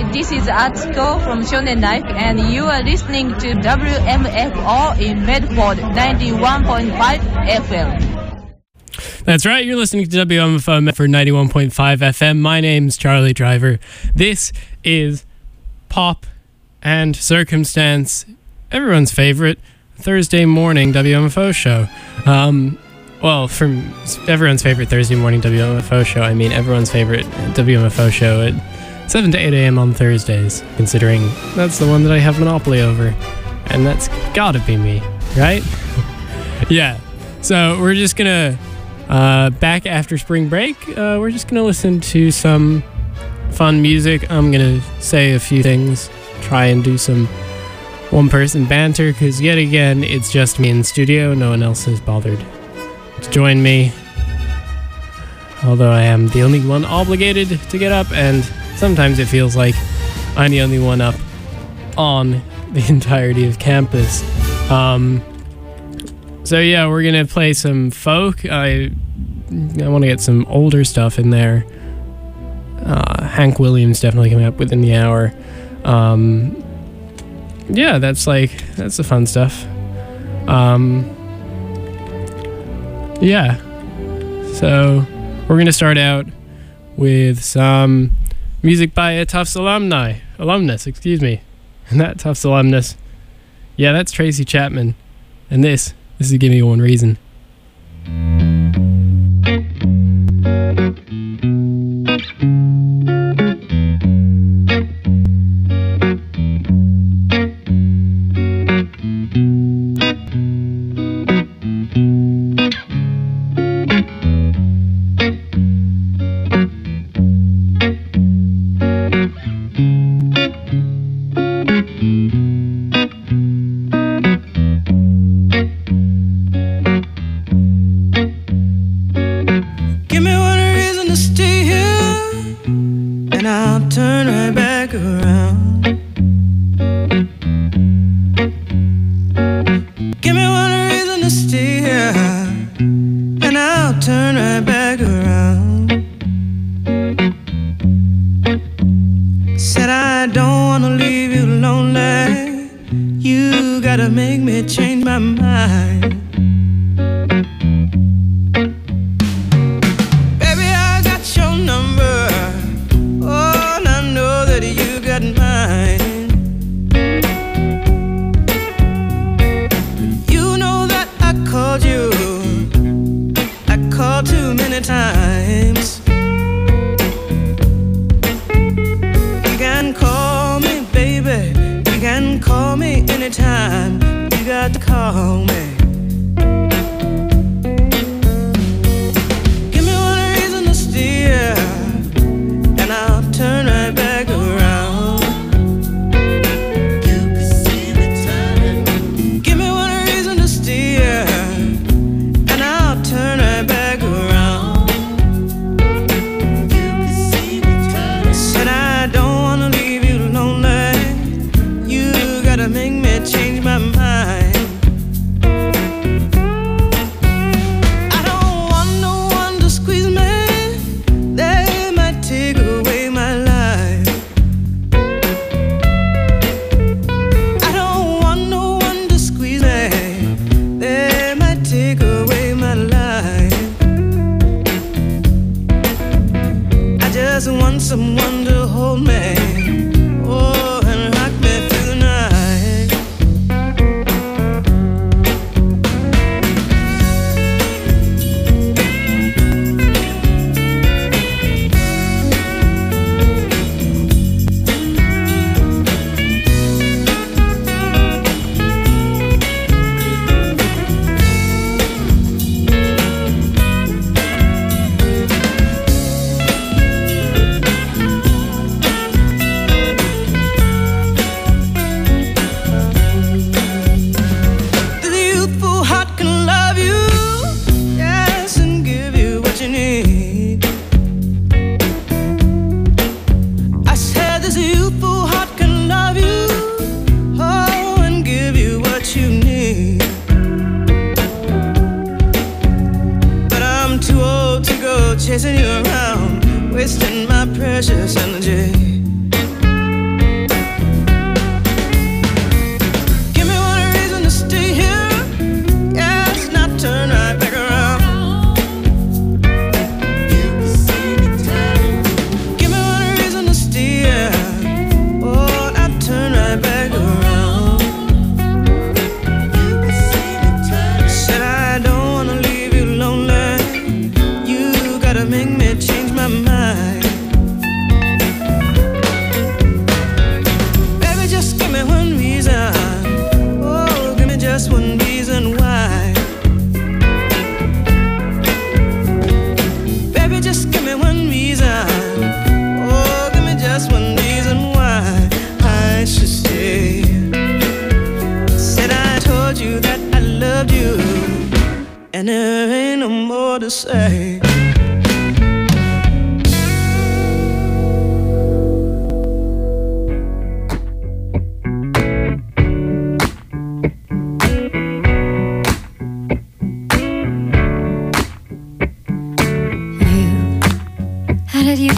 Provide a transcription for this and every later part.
Hi, this is Atsuko from Shonen Life, and you are listening to WMFO in Medford 91.5 FM. That's right, you're listening to WMFO Medford 91.5 FM. My name's Charlie Driver. This is Pop and Circumstance, everyone's favorite Thursday morning WMFO show. Well, from everyone's favorite Thursday morning WMFO show, I mean everyone's favorite WMFO show at 7 to 8 a.m. on Thursdays, considering that's the one that I have monopoly over. And that's gotta be me, right? Yeah, so we're just gonna, back after spring break, we're just gonna listen to some fun music. I'm gonna say a few things, try and do some one-person banter, because yet again, it's just me in the studio. No one else has bothered to join me, although I am the only one obligated to get up, and sometimes it feels like I'm the only one up on the entirety of campus. So yeah, we're gonna play some folk. I want to get some older stuff in there. Hank Williams definitely coming up within the hour. Yeah, that's the fun stuff. Yeah, so we're gonna start out with some music by a Tufts alumnus, excuse me. And that Tufts alumnus, yeah, that's Tracy Chapman. And this is Give Me One Reason.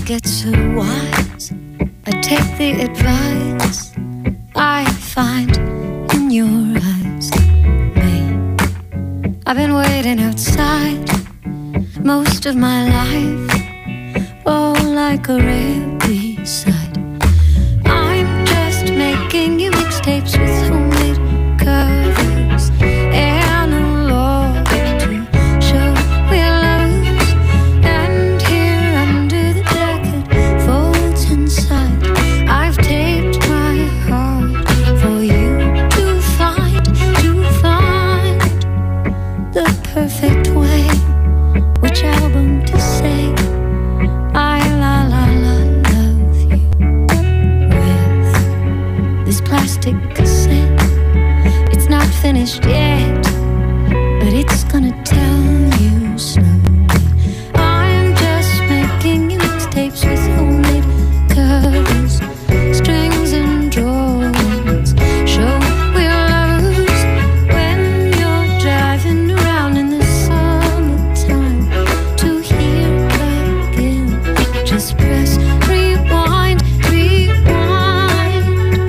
get so wise. I take the advice I find in your eyes. Me, I've been waiting outside most of my life, oh, like a rare sight. I'm just making you mixtapes with homemade covers and a log to show we're lovers. And here under the jacket folds inside, I've taped my heart for you to find the perfect way, which album to say I love you with this plastic cassette. It's not finished yet, but it's gonna tell you slowly. I'm just making you mixtapes with homemade covers, strings and drawings. Show we're lovers when you're driving around in the summertime. To hear again, just press rewind, rewind.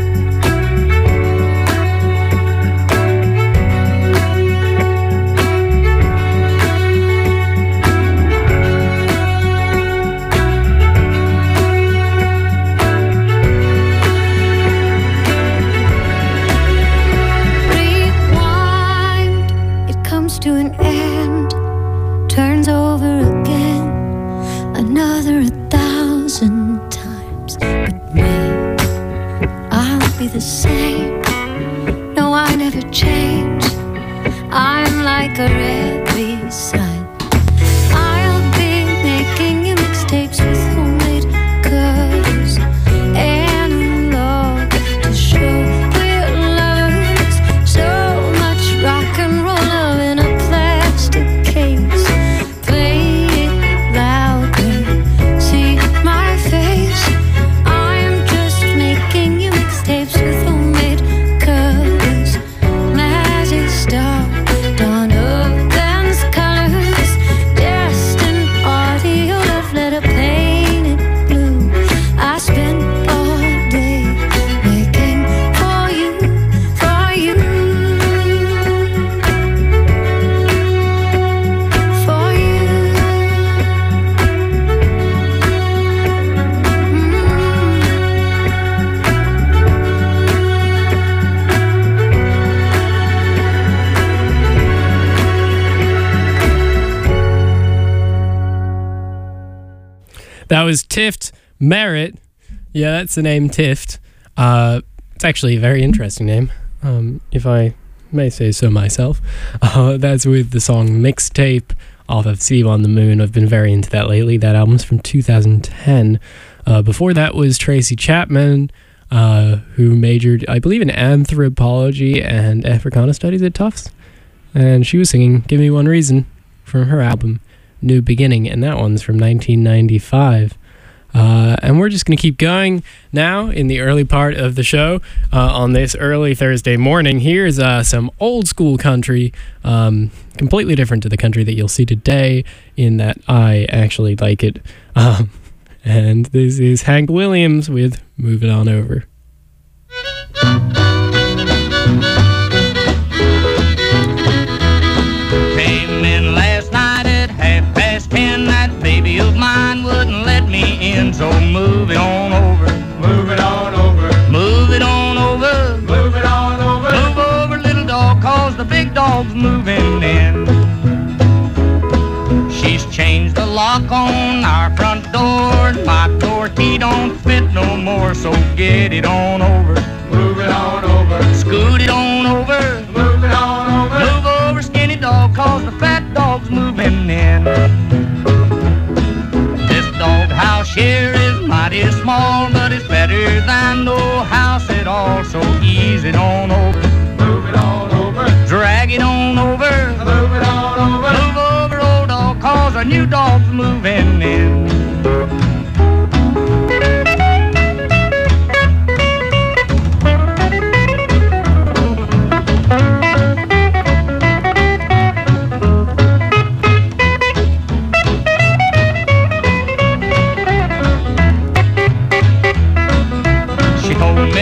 Rewind, it comes to an end, turns over again, another 1,000 times. But me, I'll be the same. No, I never change. I'm like a red B-side. I'll be making you mixtapes with homemade covers and a log to show we're lovers. So much rock and roll love in a plastic case. Play it louder, see my face. I'm just making you mixtapes with homemade covers. Magic Star, Donovan's colors, destined audio love letter painted blue. I spent all day making for you, for you, for you. That was Tift Merritt. Yeah, that's the name Tift. It's actually a very interesting name, if I may say so myself. That's with the song Mixtape off of See You on the Moon. I've been very into that lately. That album's from 2010. Before that was Tracy Chapman, who majored, I believe, in anthropology and Africana studies at Tufts. And she was singing Give Me One Reason from her album New Beginning, and that one's from 1995. And we're just going to keep going now in the early part of the show on this early Thursday morning. Here's some old school country, completely different to the country that you'll see today, in that I actually like it. And this is Hank Williams with Move It On Over. Came in last night at 10:30. That baby of mine wouldn't let me in, so move it on over. Move it on over. Move it on over. Move it on over. Move over, little dog, cause the big dog's moving in. She's changed the lock on our front door. My door key don't fit no more, so get it on over. Move it on over. Scoot it on over. Move it on over. Move over, skinny dog, cause the fat dog's moving in. This dog house here is mighty small, but it's better than no house at all, so ease it on over. Move it on over. Drag it on over. Move it on over. Move over, old dog, cause our new dog's moving in.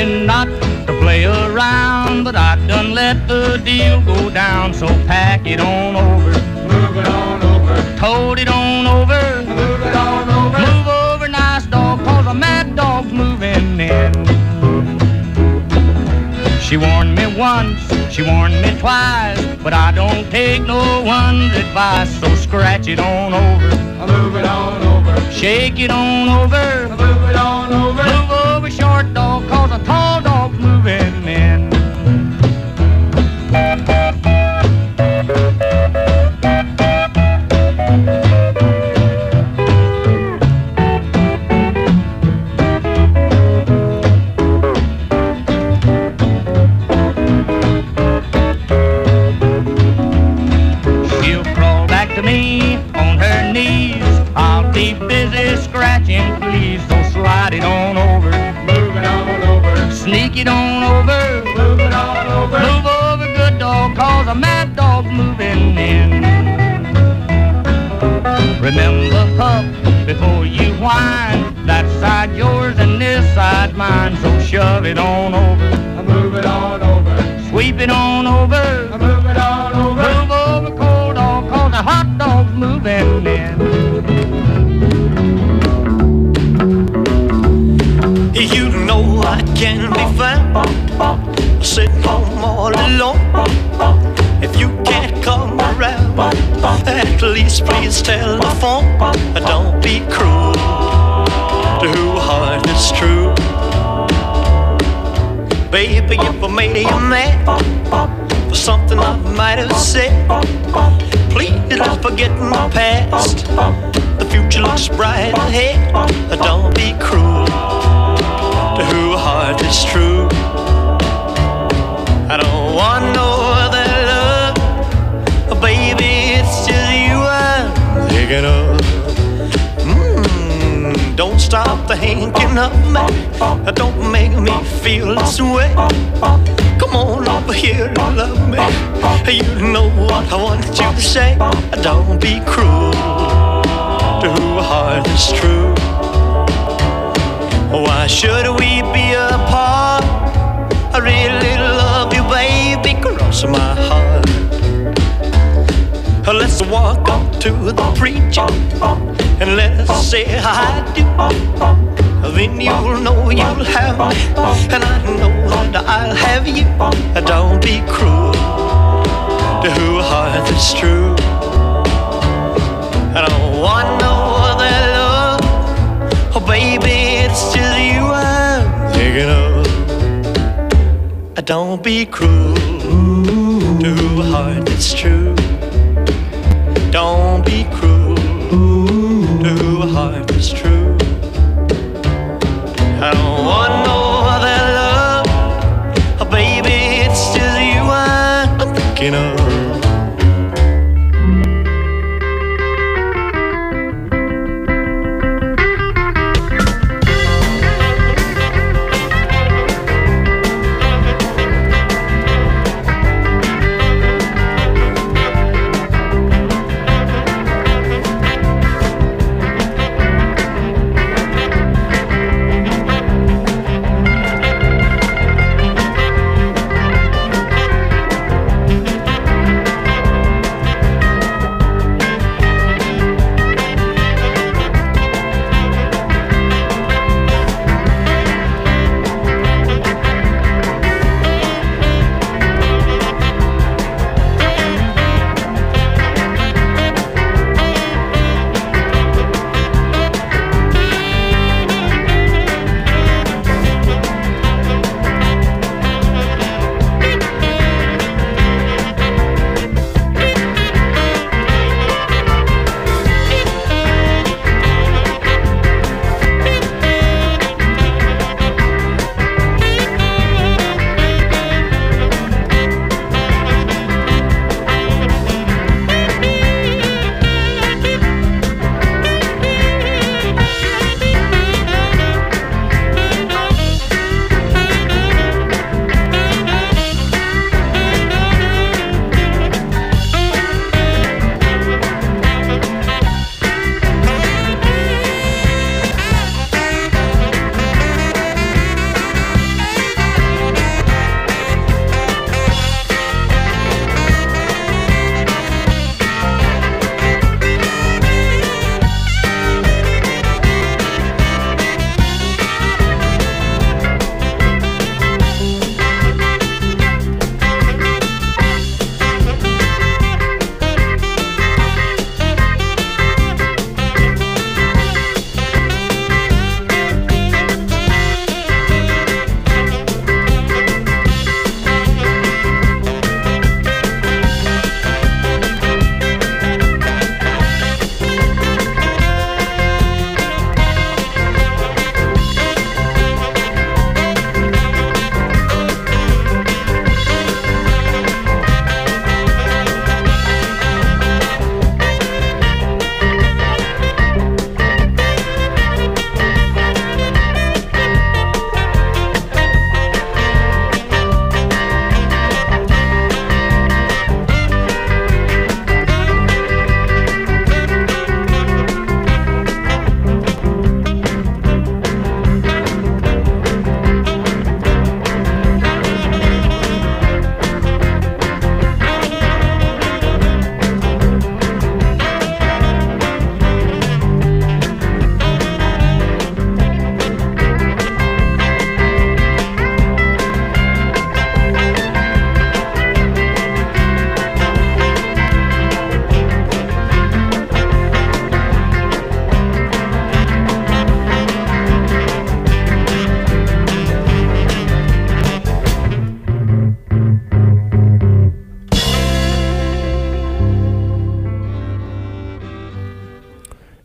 me not to play around, but I done let the deal go down. So pack it on over, Move it on over. tote it on over, Move it on over. move over, nice dog, 'cause a mad dog's moving in. She warned me once, she warned me twice, but I don't take no one's advice. So scratch it on over, Move it on over. shake it on over, Move it on over. move over, short dog, 'cause a tall dog's moving in. She'll crawl back to me on her knees. I'll be busy scratching, please. So slide it on over, Move it on over. sneak it on over, Move it on over. move over, good dog, 'cause a mad dog's moving in. Remember, pup, before you whine, that side yours and this side mine. So shove it on over, Move it on over. sweep it on over, Move it on over. move over, cold dog, 'cause a hot dog's moving in. You know I can be found sitting home all alone. If you can't come around, at least please telephone. Don't be cruel to who heart is true. Baby, if I made you mad for something I might have said, please don't forget my past. The future looks bright ahead. Don't be cruel to who heart is true. I don't want no other love, baby, it's just you I'm thinking of. Don't stop thinking of me, don't make me feel this way. Come on over here and love me, you know what I want you to say. Don't be cruel to who heart is true. Why should we be apart? I really love you, baby, cross my heart. Let's walk up to the preacher and let's say I do. Then you'll know you'll have me, and I know that I'll have you. Don't be cruel to who heart is true. I don't want no other love, oh baby, it's just you I'm thinking of. Don't be cruel to a heart that's true. Don't be cruel to a heart that's true. I don't want no other love, oh baby, it's just you I'm thinking of.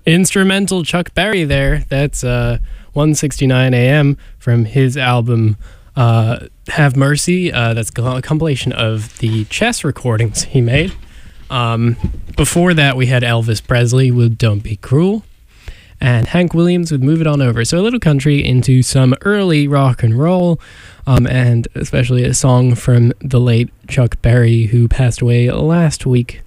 Instrumental Chuck Berry there. That's 1:69 a.m. from his album Have Mercy. That's a compilation of the chess recordings he made. Before that, we had Elvis Presley with Don't Be Cruel, and Hank Williams with Move It On Over. So a little country into some early rock and roll, and especially a song from the late Chuck Berry, who passed away last week,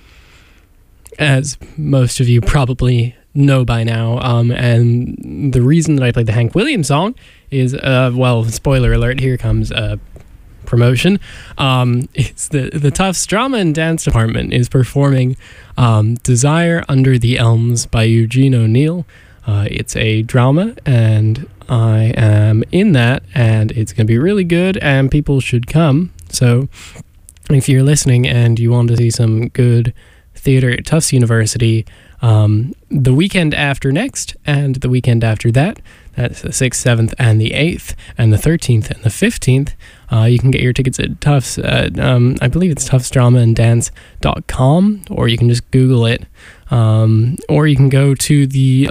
as most of you probably know by now. And the reason that I played the Hank Williams song is, well, spoiler alert, here comes promotion. It's the Tufts Drama and Dance Department is performing Desire Under the Elms by Eugene O'Neill. It's a drama, and I am in that, and it's going to be really good, and people should come. So if you're listening and you want to see some good theater at Tufts University, the weekend after next and the weekend after that, that's the 6th, 7th, and the 8th, and the 13th and the 15th. You can get your tickets at Tufts, I believe it's tuftsdramaanddance.com, or you can just Google it, or you can go to the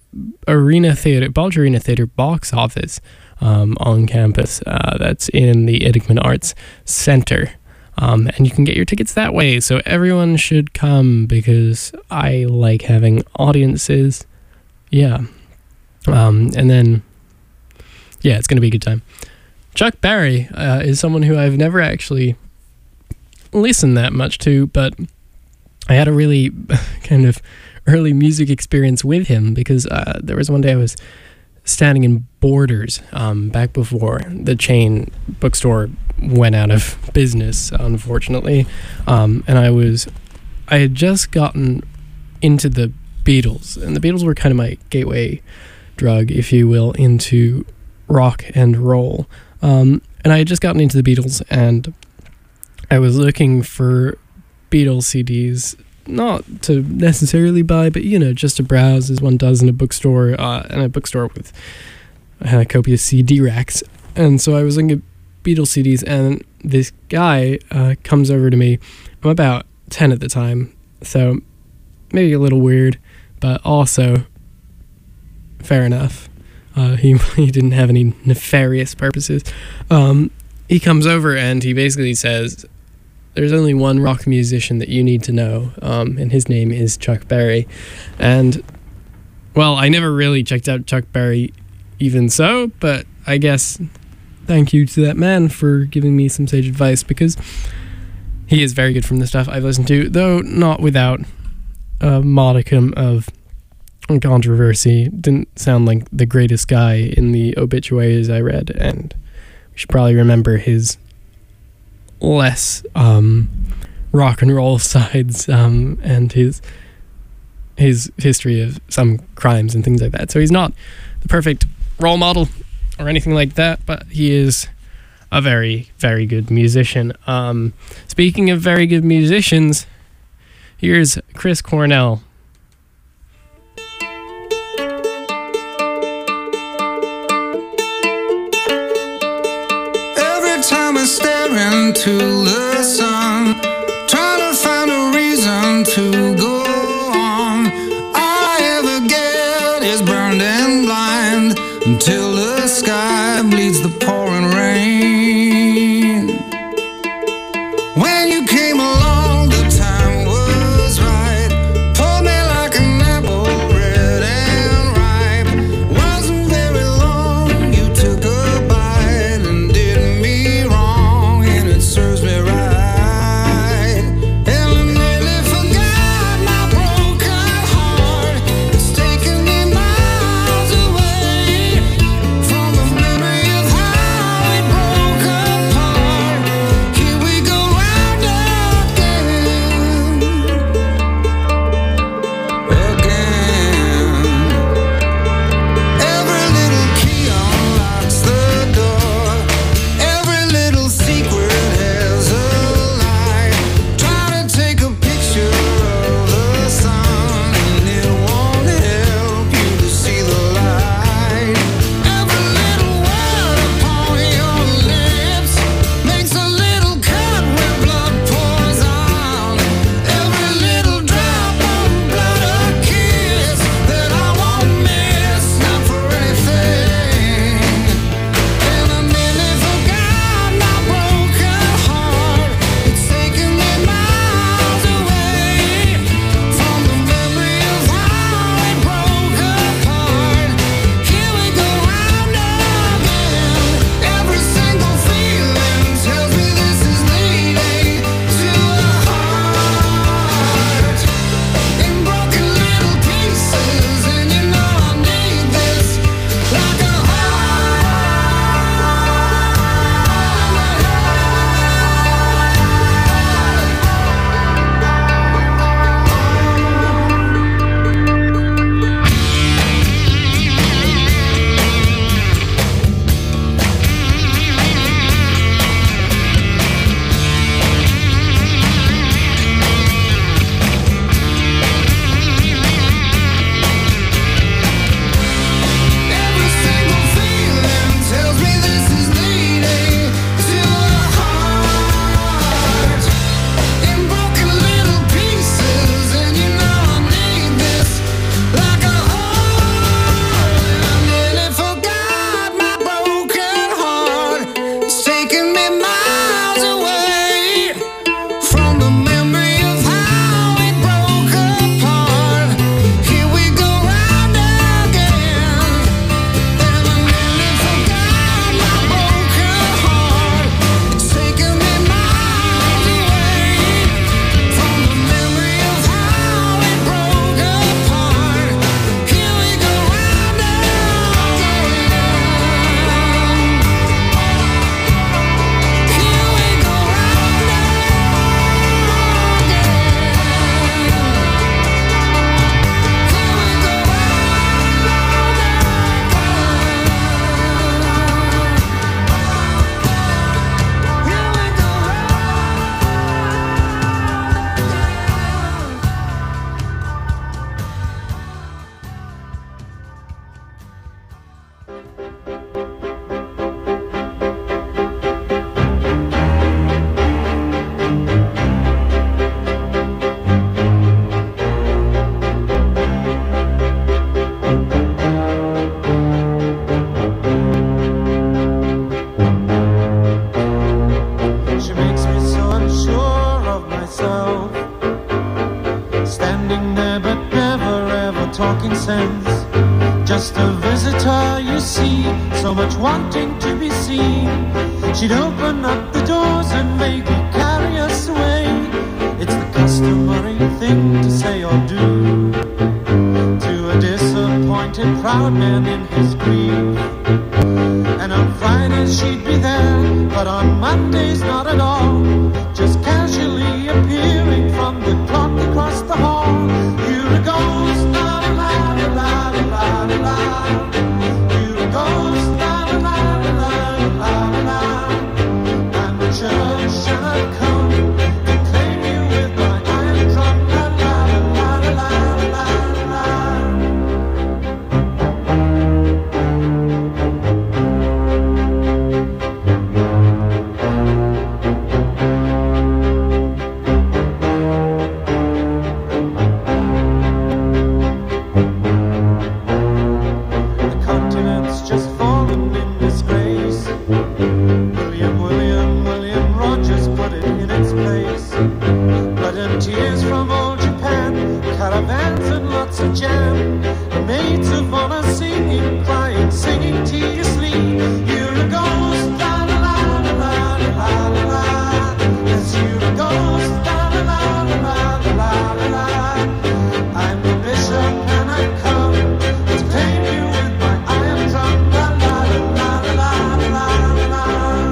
Balch Arena Theatre box office on campus. That's in the Idikman Arts Center. And you can get your tickets that way, so everyone should come, because I like having audiences. Yeah. And then, yeah, it's going to be a good time. Chuck Berry is someone who I've never actually listened that much to, but I had a really kind of early music experience with him, because there was one day I was standing in Borders back before the chain bookstore went out of business, unfortunately, and I had just gotten into the Beatles, and the Beatles were kind of my gateway drug, if you will, into rock and roll, and I had just gotten into the Beatles, and I was looking for Beatles CDs, not to necessarily buy, but, you know, just to browse, as one does in a bookstore, and a bookstore with copious CD racks. And so I was looking at Beatles CDs, and this guy comes over to me. I'm about 10 at the time, so maybe a little weird, but also fair enough. He didn't have any nefarious purposes. He comes over and he basically says, there's only one rock musician that you need to know, and his name is Chuck Berry. And, well, I never really checked out Chuck Berry even so, but I guess thank you to that man for giving me some sage advice, because he is very good from the stuff I've listened to, though not without a modicum of controversy. Didn't sound like the greatest guy in the obituaries I read, and we should probably remember his less rock and roll sides, and his history of some crimes and things like that. So he's not the perfect role model or anything like that, but he is a very, very good musician. Speaking of very good musicians, here's Chris Cornell. Every time I stare into the sun, trying to find a reason to go on, all I ever get is burned and blind, until the sky bleeds the pouring rain. When you came along, the time was right, pulled me like an apple, red and ripe. Wasn't very long, you took a bite and did me wrong, and it serves me right. And I nearly forgot my broken heart. It's taken me miles away from the memory of how it broke talking sense. Just a visitor, you see, so much wanting to be seen. She'd open up the doors and maybe carry us away. It's the customary thing to say or do to a disappointed proud man in his grief. And on Fridays she'd be there, but on Mondays not at all, just casually appearing from the clock across the hall. You're a ghost, la la la la la la la. You're a ghost, la la la la la la. And the church shall come to claim you with my iron drum, la la la la la la la. Jam, and maids of honor singing, crying, singing tearlessly. You're a ghost, la la la la la la la la. Yes, you're a ghost, la la la la la la la. I'm the bishop and I come to claim you with my iron drum, la la la la la la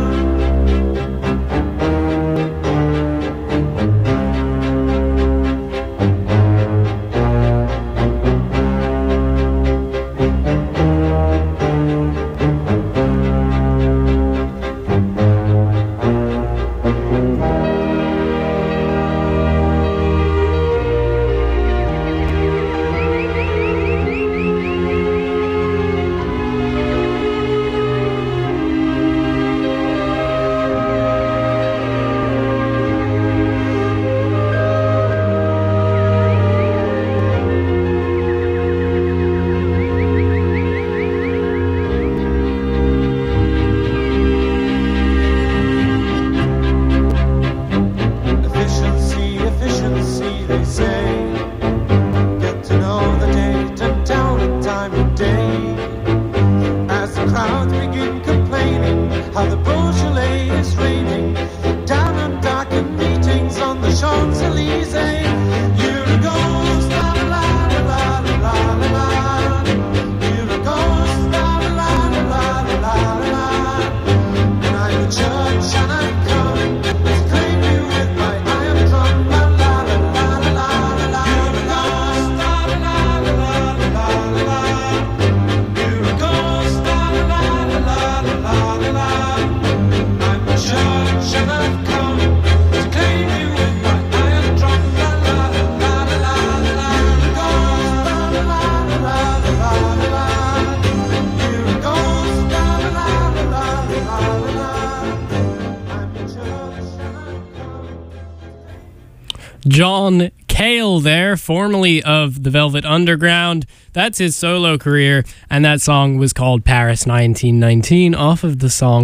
John Cale there, formerly of the Velvet Underground. That's his solo career, and that song was called Paris 1919 off of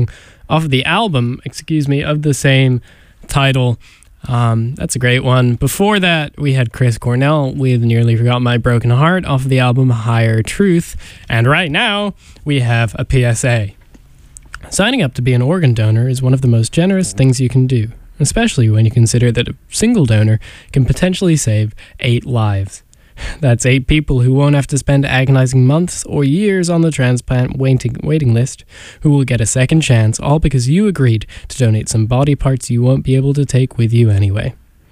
the album, of the same title. That's a great one. Before that, we had Chris Cornell with Nearly Forgot My Broken Heart off of the album Higher Truth. And right now, we have a PSA. Signing up to be an organ donor is one of the most generous things you can do, especially when you consider that a single donor can potentially save 8 lives. That's 8 people who won't have to spend agonizing months or years on the transplant waiting list, who will get a second chance, all because you agreed to donate some body parts you won't be able to take with you anyway.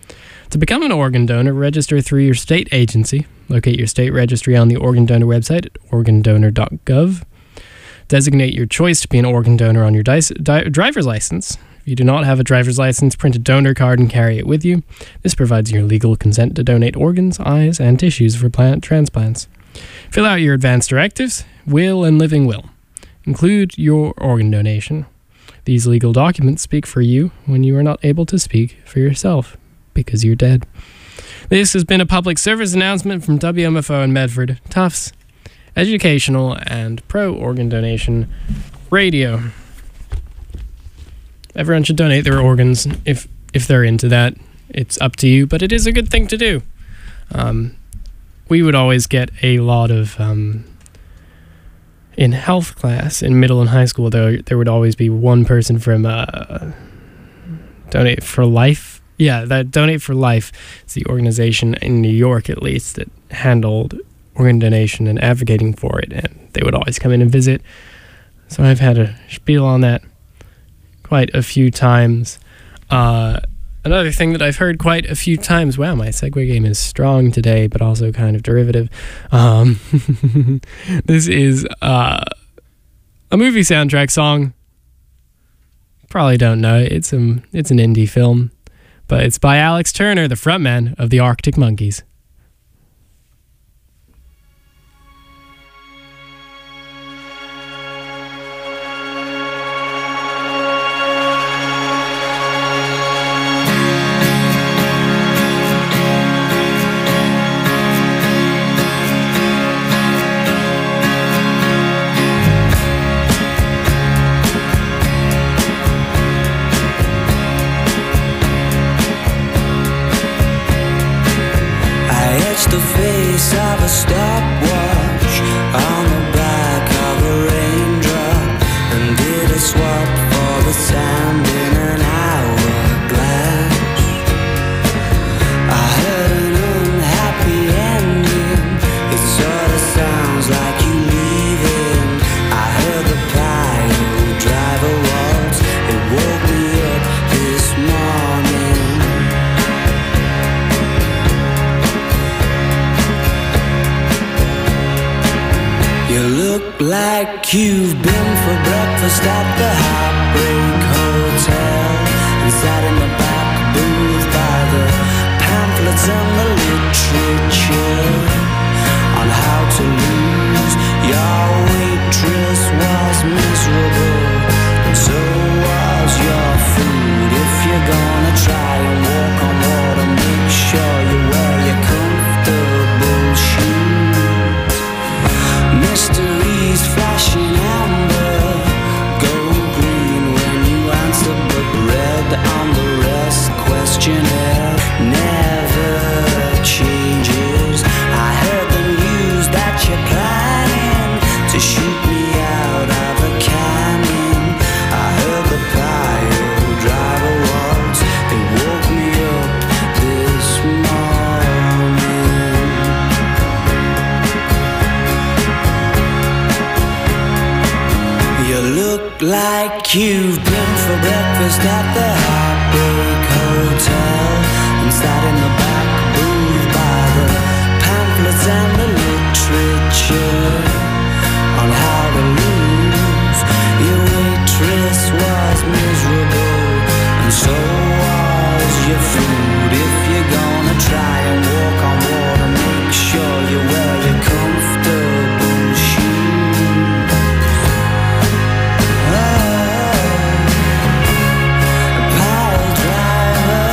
To become an organ donor, register through your state agency. Locate your state registry on the organ donor website at organdonor.gov. Designate your choice to be an organ donor on your driver's license. If you do not have a driver's license, print a donor card and carry it with you. This provides your legal consent to donate organs, eyes, and tissues for plant transplants. Fill out your advance directives, will and living will. Include your organ donation. These legal documents speak for you when you are not able to speak for yourself, because you're dead. This has been a public service announcement from WMFO in Medford, Tufts, educational and pro-organ donation radio. Everyone should donate their organs if they're into that. It's up to you, but it is a good thing to do. we would always get a lot of in health class in middle and high school. There would always be one person from Donate for Life. Yeah, that Donate for Life is the organization in New York, at least, that handled organ donation and advocating for it, and they would always come in and visit. So I've had a spiel on that quite a few times. Another thing that I've heard quite a few times, wow, my segue game is strong today, but also kind of derivative. This is a movie soundtrack song. Probably don't know it. It's an indie film, but it's by Alex Turner, the frontman of the Arctic Monkeys. The face of a stopwatch on the back of a raindrop, and did a swap for the sand in an hourglass. I heard an unhappy ending. It sort of sounds like you leaving. I heard the pile driver waltz. It woke me up this morning. You look like you've been for breakfast at the Heartbreak Hotel, and sat in the back booth by the pamphlets and the literature on how to lose. Your waitress was miserable, and so was your food. If you're gonna try and walk on water, make sure you wear your comfortable shoes. Mysteries flashing amber, gold green when you answer, but red on the rest. Questionnaire never changes. I heard the news that you're planning to shoot me out of a cannon. I heard the pile driver waltz. They woke me up this morning. You look like you've been for breakfast at the Heartbreak Hotel, and sat in the back booth by the pamphlets and the literature on how to lose. Your waitress was miserable, and so was your food. If you're gonna try and walk on water, make sure you wear your comfortable shoes. Pile driver.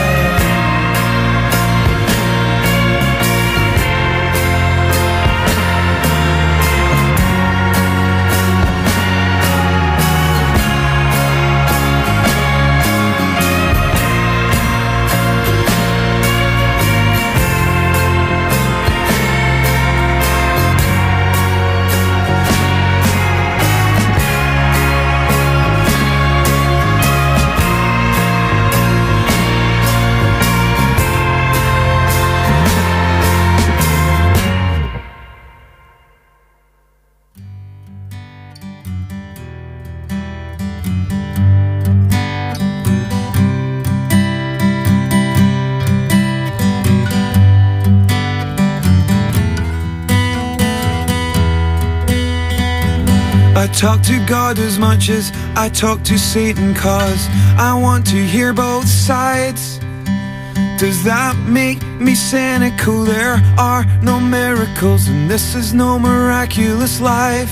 I talk to God as much as I talk to Satan, 'cause I want to hear both sides. Does that make me cynical? There are no miracles, and this is no miraculous life.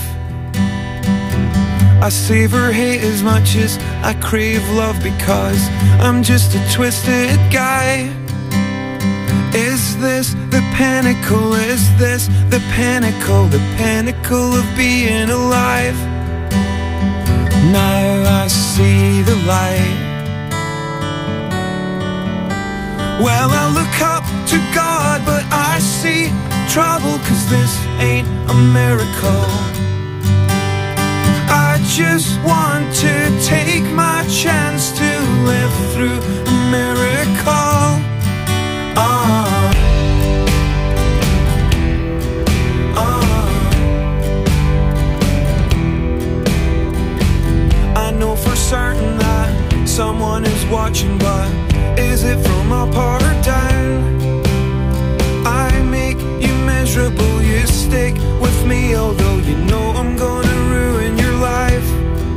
I savor hate as much as I crave love, because I'm just a twisted guy. Is this the pinnacle? Is this the pinnacle? The pinnacle of being alive? Now I see the light. Well, I look up to God, but I see trouble, 'cause this ain't a miracle. I just want to take my chance to live through a miracle. I know for certain that someone is watching, but is it from up or down? I make you miserable, you stick with me, although you know I'm gonna ruin your life.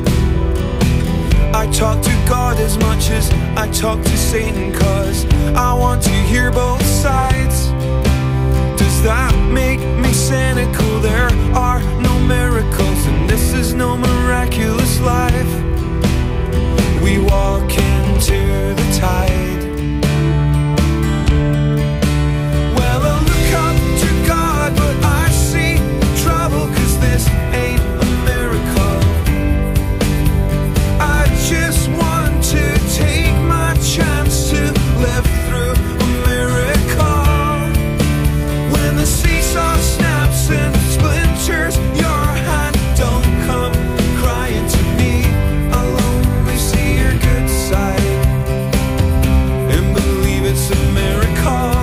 I talk to God as much as I talk to Satan, 'cause I want to hear both sides. Does that make me cynical? There are no miracles, and this is no miraculous life. We walk into the tide. Well, I look up to God, but I see trouble, 'cause this ain't a miracle. I just want to take my chance to live through a miracle. When the seesaw snaps and splinters your hand, don't come crying to me. I'll only see your good side and believe it's a miracle.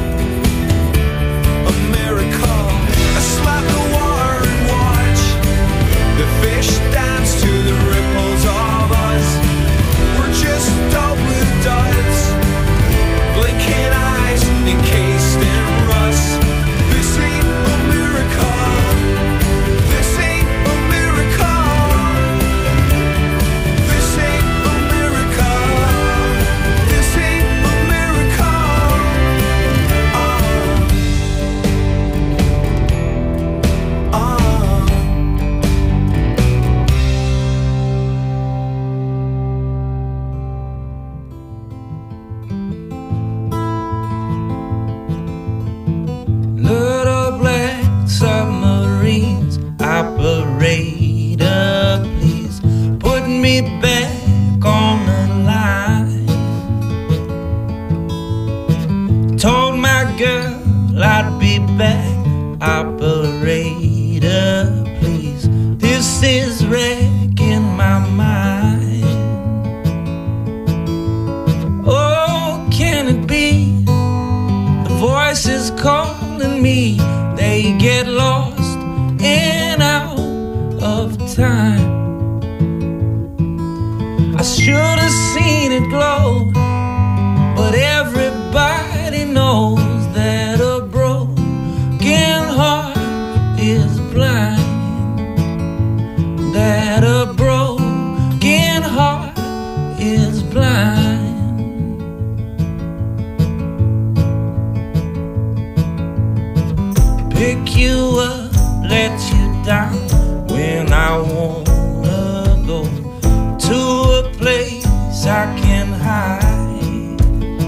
A miracle. I slap the water and watch the fish dance to the ripples of us. We're just dull blue dots, blinking eyes encased in rust. This ain't a miracle. This ain't a miracle. This ain't a miracle. This ain't a miracle. Little black submarines, operator, please put me back on the line. Told my girl I'd be back, operator, please. This is wrecking my mind. Oh, can it be? The voices calling me, they get lost and out of time. I should have seen it glow, but everybody knows that a broken heart is blind. That a broken heart is blind. Pick you up, let you down when I wanna go to a place I can hide.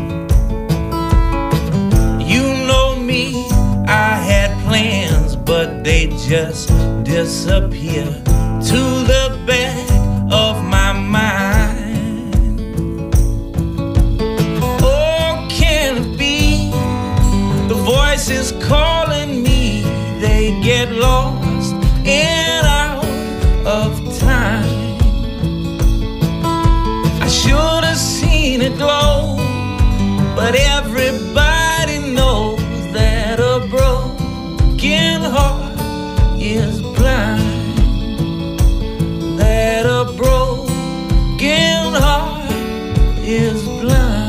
You know me, I had plans, but they just disappear to the back of my mind. Oh, can it be? The voices calling me, they get lost and out of time. I should have seen it glow, but everybody knows that a broken heart is blind. That a broken heart is blind.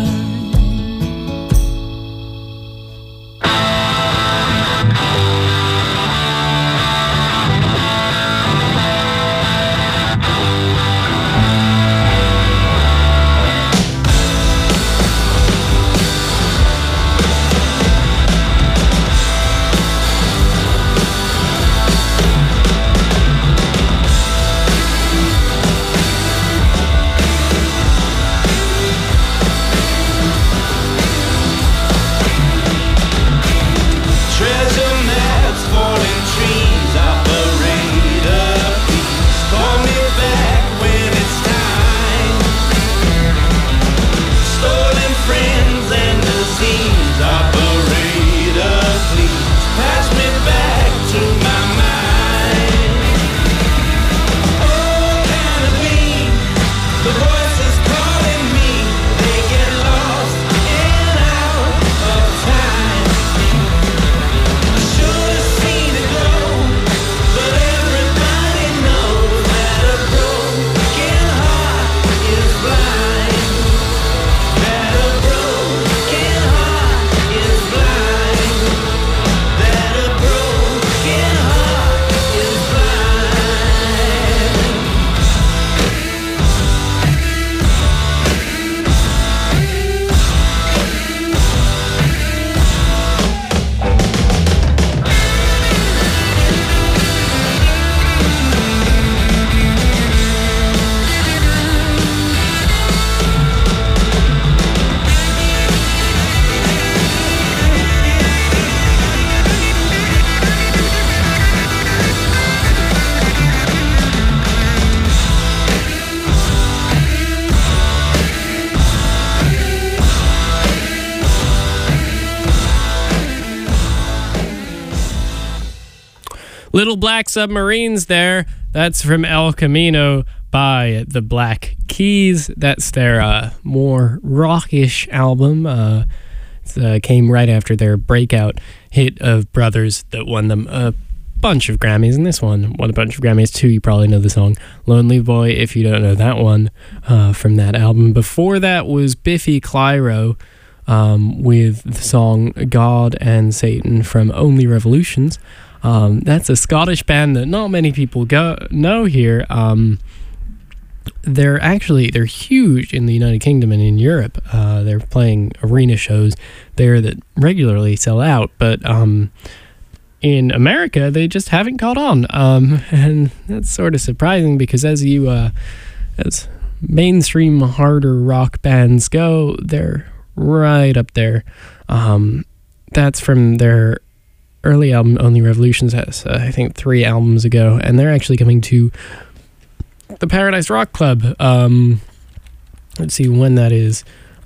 Little Black Submarines there. That's from El Camino by the Black Keys. That's their more rockish album. It came right after their breakout hit of Brothers that won them a bunch of Grammys, and this one won a bunch of Grammys too. You probably know the song Lonely Boy if you don't know that one from that album. Before that was Biffy Clyro with the song God and Satan from Only Revolutions. That's a Scottish band that not many people know here. They're huge in the United Kingdom and in Europe. They're playing arena shows there that regularly sell out, but in America they just haven't caught on, and that's sort of surprising because as mainstream harder rock bands go, they're right up there. That's from their early album Only Revolutions. That's I think 3 albums ago, and they're actually coming to the Paradise Rock Club. Let's see when that is.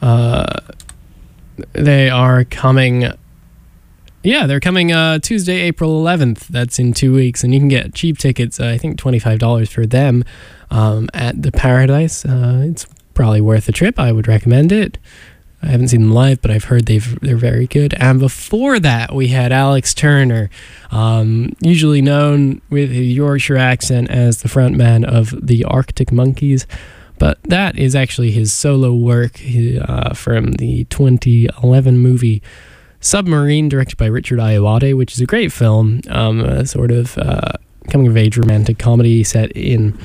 They are coming. Yeah, they're coming Tuesday, April 11th. That's in 2 weeks, and you can get cheap tickets. I think $25 for them at the Paradise. It's probably worth a trip. I would recommend it. I haven't seen them live, but I've heard they're very good. And before that, we had Alex Turner, usually known with a Yorkshire accent as the frontman of the Arctic Monkeys, but that is actually his solo work from the 2011 movie Submarine, directed by Richard Ayoade, which is a great film, a sort of coming-of-age romantic comedy set in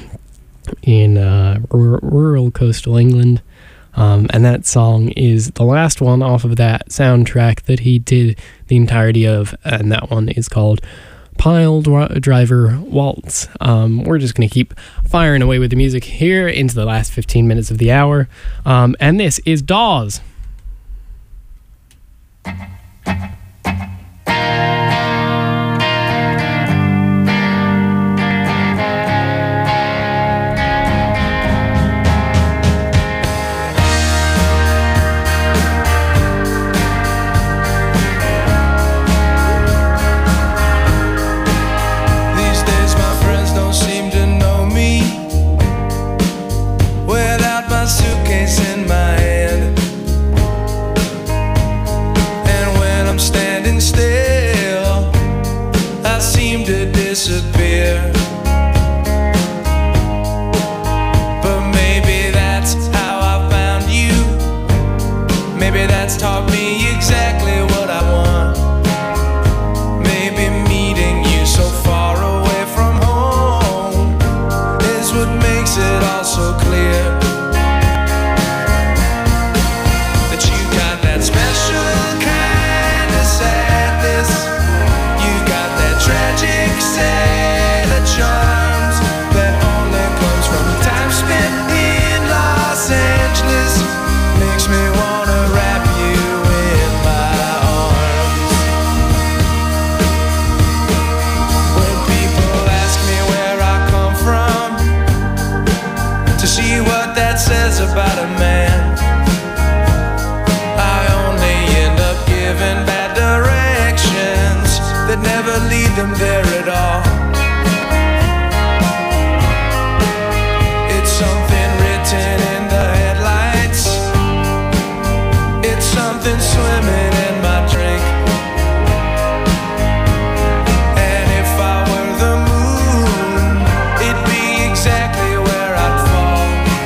rural coastal England. And that song is the last one off of that soundtrack that he did the entirety of, and that one is called Pile Driver Waltz. We're just going to keep firing away with the music here into the last 15 minutes of the hour, and this is Dawes. Suitcase in my hand, and when I'm standing still, I seem to disappear. But maybe that's how I found you. Maybe that's taught me exactly what I want. Maybe meeting you so far away from home is what makes it all so clear. Charms that only comes from time spent in Los Angeles makes me wanna wrap you in my arms. When people ask me where I come from, to see what that says about a man, I only end up giving bad directions that never lead them there at all. Something written in the headlights, it's something swimming in my drink. And if I were the moon, it'd be exactly where I'd fall.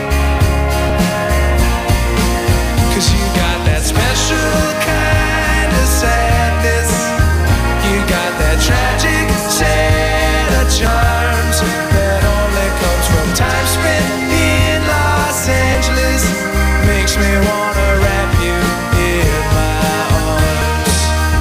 'Cause you got that special kind of sadness, you got that tragic set of charms that only comes from time spent Los Angeles, makes me wanna wrap you in my arms.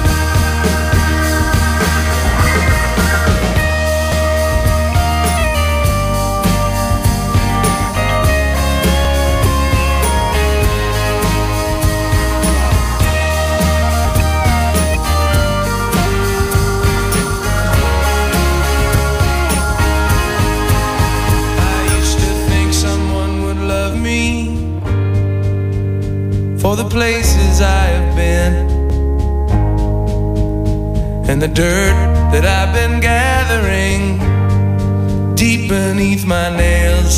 For the places I have been, and the dirt that I've been gathering deep beneath my nails.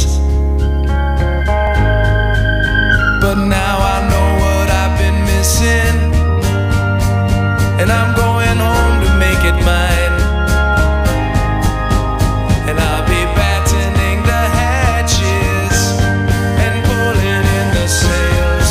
But now I know what I've been missing, and I'm going home to make it mine. And I'll be battening the hatches and pulling in the sails.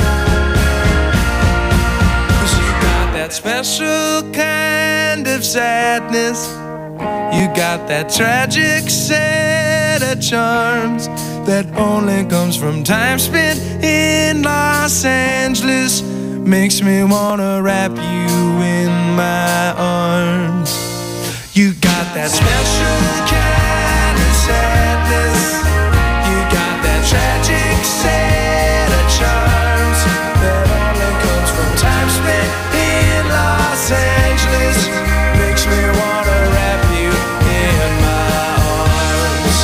'Cause you got that special kind of sadness, you got that tragic set of charms that only comes from time spent in Los Angeles. Makes me wanna wrap you in my arms. You got that special kind of sadness, you got that tragic set of charms that only comes from time spent in Los Angeles. Makes me wanna wrap you in my arms.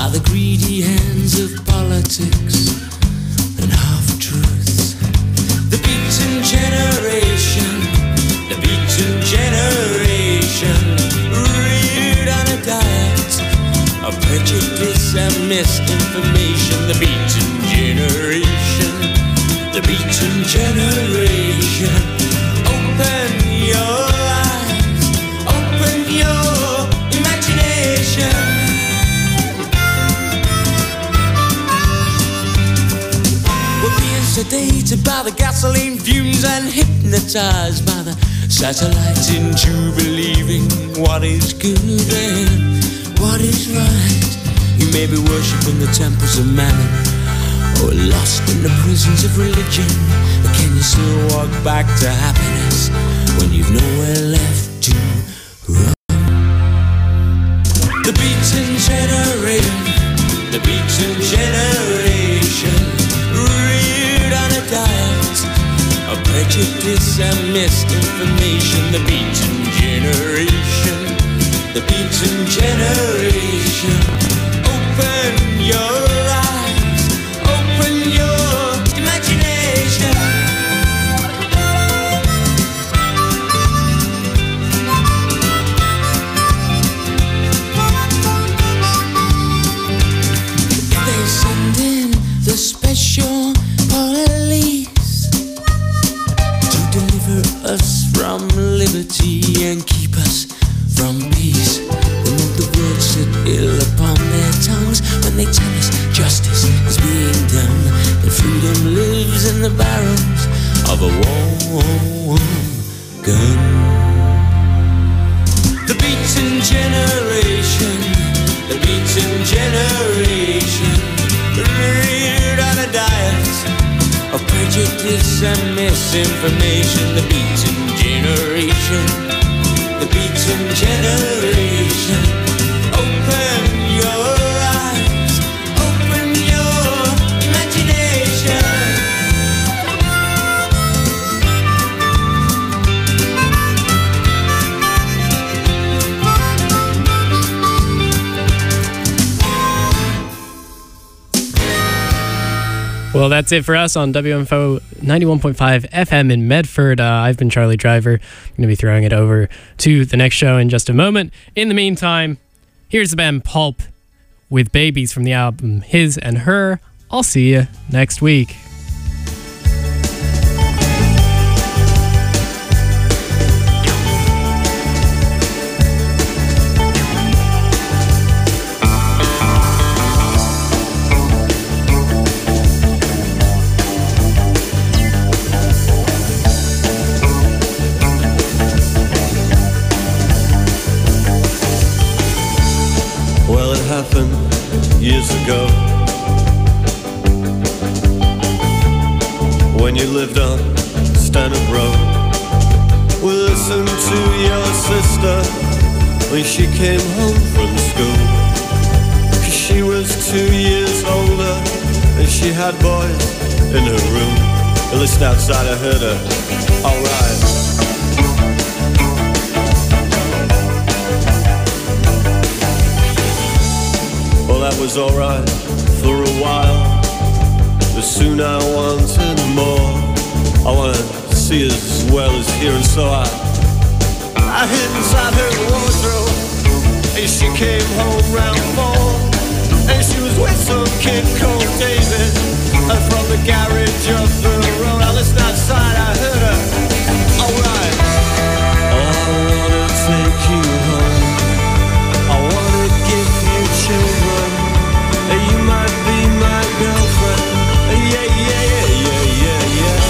by the greedy hands of politics and half-truths. The beaten generation, the beaten generation, reared on a diet of prejudice and misinformation. The beaten generation, the beaten generation. Open your eyes, open your imagination. We're being sedated by the gasoline fumes and hypnotized by the satellites into believing what is good and what is right. You may be worshipping the temples of mammon or lost in the prisons of religion, but can you still walk back to happiness when you've nowhere left to run? The beaten generation, the beaten generation, reared on a diet of prejudice and misinformation. The beaten generation, the beaten generation. Open your eyes, open your imagination. They send in the special police to deliver us from liberty and keep us from peace. Won't the words sit ill upon their tongues when they tell us justice is being done, that freedom lives in the barrels of a warm gun? The beaten generation, the beaten generation, reared on a diet of prejudice and misinformation. The beaten generation, the beaten generation. Open your eyes, open your imagination. Well, that's it for us on WMFO 91.5 FM in Medford. I've been Charlie Driver. I'm going to be throwing it over to the next show in just a moment. In the meantime, here's the band Pulp with Babies from the album His and Her. I'll see you next week. Well, it happened years ago when you lived on Stanhope Road. We listened to your sister when she came home from school, 'cause she was 2 years older and she had boys in her room. You listened outside, I heard her, alright. Well, that was alright for a while, but soon I wanted more. I wanted to see as well as hear, and so I hid inside her wardrobe, and she came home round 4, and she was with some kid called David, and from the garage up the road. I listened outside, I heard her, alright. Oh, I wanna take you home, I wanna give you children. You might be my girlfriend. Yeah, yeah, yeah, yeah, yeah,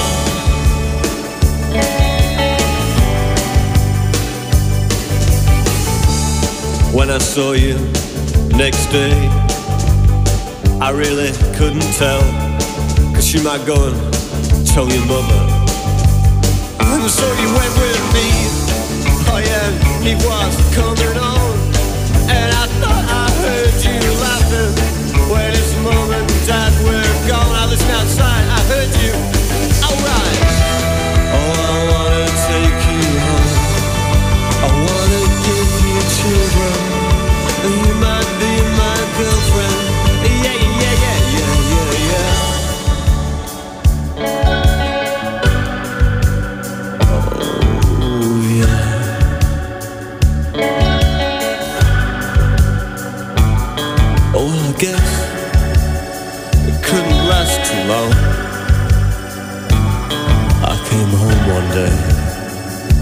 yeah. When I saw you next day, I really couldn't tell, 'cause you might go and tell your mother. And so you went with me. Oh yeah, it was coming on, and I thought I heard you laughing when his mom and dad were gone. I listened outside, I heard you, alright. Oh, I wanna take you home, I wanna give you children, and you might be my girlfriend.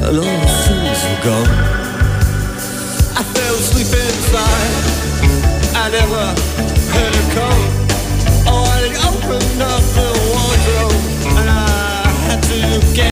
and all the things were gone. I fell asleep inside. I never